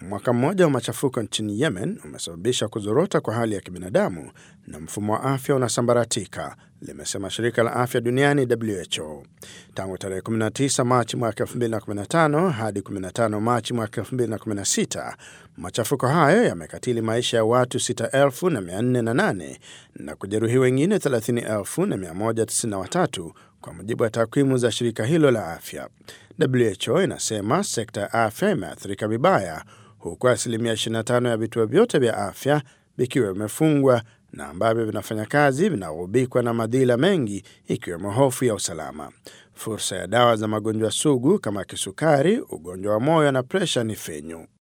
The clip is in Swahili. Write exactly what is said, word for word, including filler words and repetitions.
Mwaka mmoja wa machafuko nchini Yemen umesababisha kuzorota kwa hali ya kibinadamu na mfumo wa afya unasambaratika, limesema shirika la afya duniani W H O. Tangu tarehe kumi na tisa Machi mwaka elfu mbili na kumi na tano hadi kumi na tano Machi mwaka elfu mbili na kumi na sita, machafuko hayo yamekatili maisha ya watu sita elfu na mia nne na nane na kujeruhi wengine thelathini elfu na mia moja tisini na watatu kwa mujibu wa takwimu za shirika hilo la afya. W H O inasema sekta ya afya imeathirika vibaya, huku asilimia ishirini na tano ya vituo vyote vya afya vikiwa vimefungwa na ambavyo vinafanya kazi vinaghubikwa na madhila mengi, ikiwemo hofu ya usalama. Fursa ya dawa za magonjwa sugu kama kisukari, ugonjwa wa moyo na presha ni finyu.